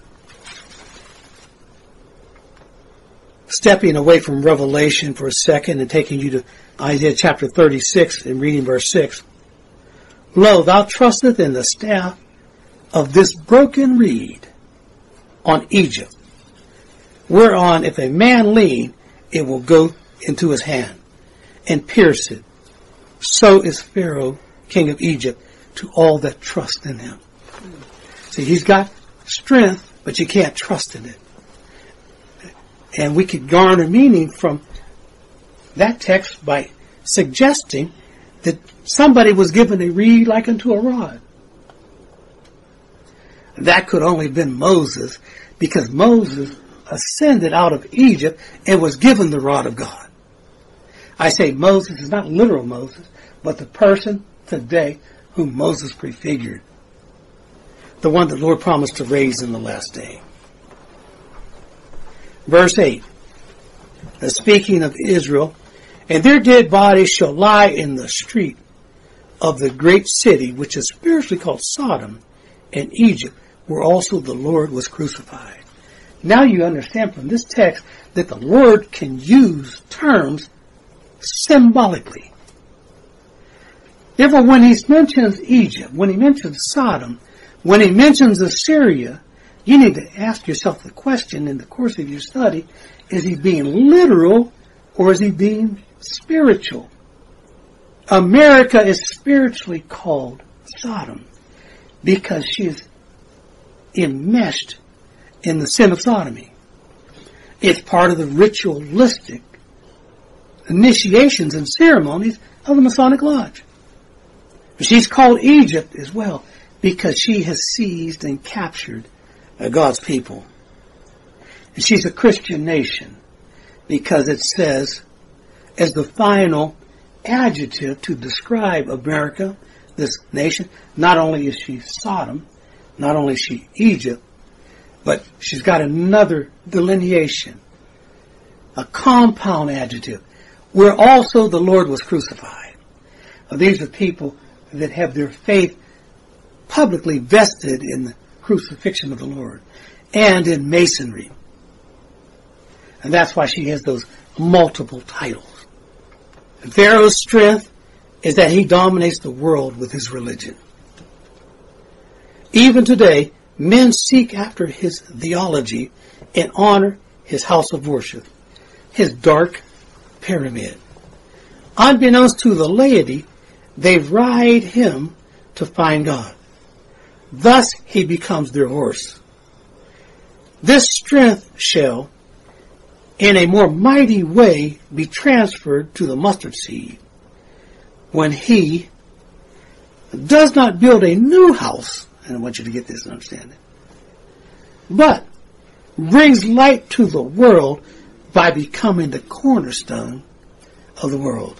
Stepping away from Revelation for a second and taking you to Isaiah chapter thirty-six and reading verse six. Lo, thou trusteth in the staff of this broken reed on Egypt, whereon if a man lean, it will go into his hand and pierce it. So is Pharaoh, king of Egypt, to all that trust in him. See, he's got strength, but you can't trust in it. And we could garner meaning from that text by suggesting that somebody was given a reed like unto a rod. That could only have been Moses, because Moses ascended out of Egypt and was given the rod of God. I say Moses is not literal Moses, but the person today whom Moses prefigured. The one the Lord promised to raise in the last day. Verse eight. Speaking of Israel, and their dead bodies shall lie in the street of the great city, which is spiritually called Sodom and Egypt, where also the Lord was crucified. Now you understand from this text that the Lord can use terms symbolically. Therefore, when he mentions Egypt, when he mentions Sodom, when he mentions Assyria, you need to ask yourself the question in the course of your study, is he being literal or is he being spiritual? America is spiritually called Sodom because she is enmeshed in the sin of sodomy. It's part of the ritualistic initiations and ceremonies of the Masonic Lodge. She's called Egypt as well because she has seized and captured God's people. And she's a Christian nation because it says, as the final adjective to describe America, this nation, not only is she Sodom, not only is she Egypt, but she's got another delineation, a compound adjective, where also the Lord was crucified. Now, these are people that have their faith publicly vested in the crucifixion of the Lord and in Masonry. And that's why she has those multiple titles. Pharaoh's strength is that he dominates the world with his religion. Even today, men seek after his theology and honor his house of worship, his dark pyramid. Unbeknownst to the laity, they ride him to find God. Thus he becomes their horse. This strength shall, in a more mighty way, be transferred to the mustard seed when he does not build a new house, and I want you to get this and understand it, but brings light to the world by becoming the cornerstone of the world,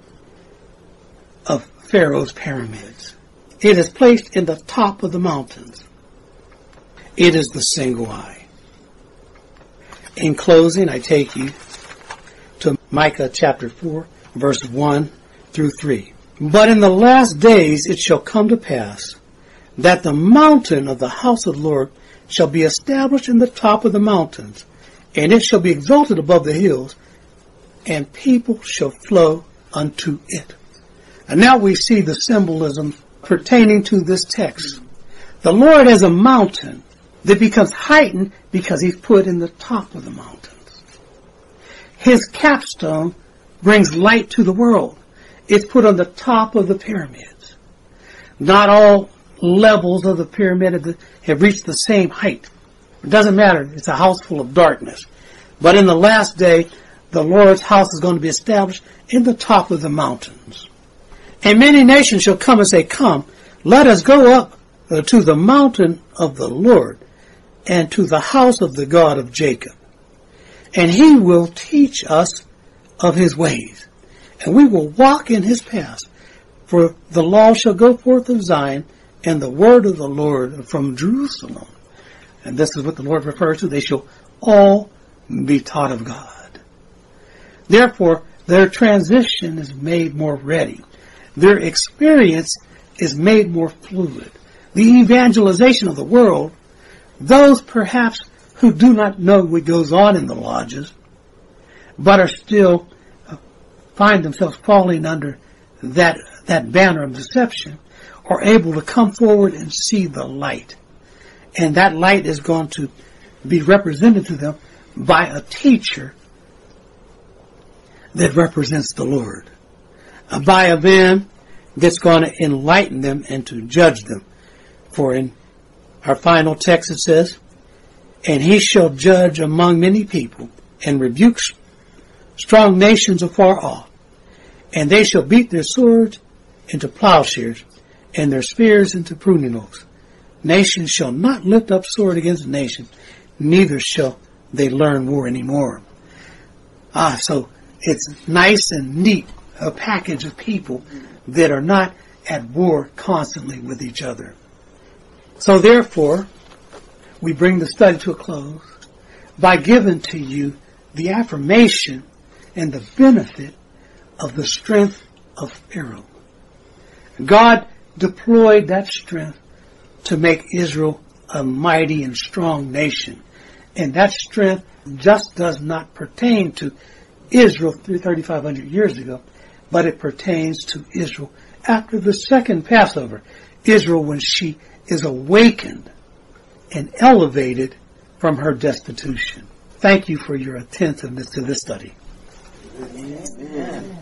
of Pharaoh's pyramids. It is placed in the top of the mountains. It is the single eye. In closing, I take you to Micah chapter four, verse one through three. But in the last days it shall come to pass that the mountain of the house of the Lord shall be established in the top of the mountains, and it shall be exalted above the hills, and people shall flow unto it. And now we see the symbolism pertaining to this text. The Lord is a mountain that becomes heightened because he's put in the top of the mountains. His capstone brings light to the world. It's put on the top of the pyramids. Not all levels of the pyramid have reached the same height. It doesn't matter. It's a house full of darkness. But in the last day, the Lord's house is going to be established in the top of the mountains. And many nations shall come and say, come, let us go up uh, to the mountain of the Lord and to the house of the God of Jacob. And he will teach us of his ways, and we will walk in his paths. For the law shall go forth of Zion, and the word of the Lord from Jerusalem. And this is what the Lord refers to. They shall all be taught of God. Therefore, their transition is made more ready. Their experience is made more fluid. The evangelization of the world, those perhaps who do not know what goes on in the lodges, but are still uh, find themselves falling under that that banner of deception, are able to come forward and see the light. And that light is going to be represented to them by a teacher that represents the Lord. Uh, by a man that's going to enlighten them and to judge them. For in our final text it says, and he shall judge among many people, and rebuke strong nations afar off. And they shall beat their swords into plowshares, and their spears into pruning hooks. Nation shall not lift up sword against nation, neither shall they learn war anymore. Ah, so it's nice and neat, a package of people that are not at war constantly with each other. So therefore, we bring the study to a close by giving to you the affirmation and the benefit of the strength of Pharaoh. God deployed that strength to make Israel a mighty and strong nation. And that strength just does not pertain to Israel thirty-five hundred years ago, but it pertains to Israel after the second Passover. Israel, when she is awakened and elevated from her destitution. Thank you for your attentiveness to this study. Amen.